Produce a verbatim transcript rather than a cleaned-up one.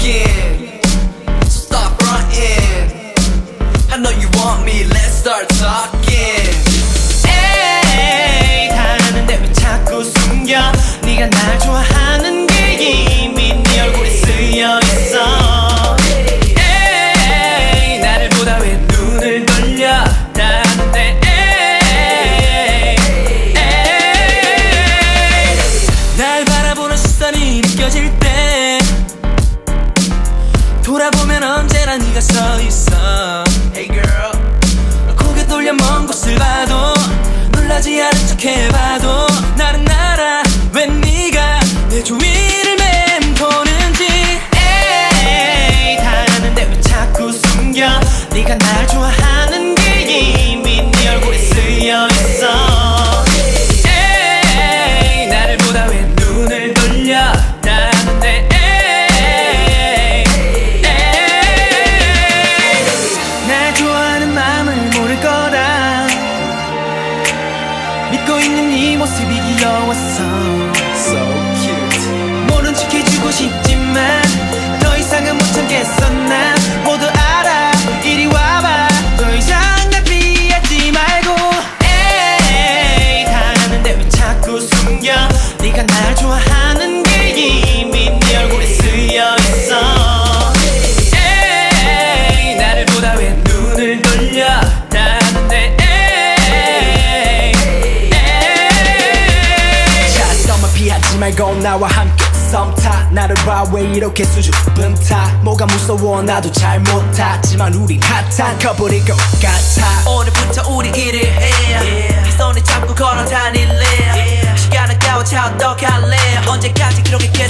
talking, so stop fronting. I know you want me, let's start talking. 에이 다 아는데 왜 자꾸 숨겨. 네가 날 좋아하는 게 이미 네 얼굴에 쓰여있어. 에이 나를 보다 왜 눈을 돌려. 다 아는데 에이 에이 날 바라보는 시선이 느껴질 때 돌아보면 언제나 네가 서있어. Hey girl, 고개 돌려 먼 곳을 봐도 놀라지 않은 척 해봐도 나는 알아 왜 네가 내 주위를 맴도는지. 에이 다 아는데 왜 자꾸 숨겨. 네가 날 좋아하는 게 이미 네 얼굴에 쓰여있어. 에이 나를 보다 왜 눈을 돌려. 다 아는데 에이 에이 날 좋아하는 마음을 모를 거다. 믿고 있는 네 모습이 귀여웠어. so cute. 모른 척 해주고 싶지만 더 이상은 못 참겠어. 난 모두 알아. 이리 와봐. 더 이상 날 피하지 말고. 에이 다 아는데 왜 자꾸 숨겨. 네가 날 좋아하는 게 이미 네 얼굴에 쓰여있어. 에이 나를 보다 왜 눈을 돌려. 다 아는데 에이 에이 너만 피하지 말고 나와 함께 썸타. 나를 봐 왜 이렇게 수줍은 타. 뭐가 무서워 나도 잘 못하지만 우린 핫한 커플일 것 같아. 오늘부터 우리 일을 해. yeah. 손에 잡고 걸어 다닐래. yeah. 시간 아까워 차 어떡할래. 언제까지 그렇게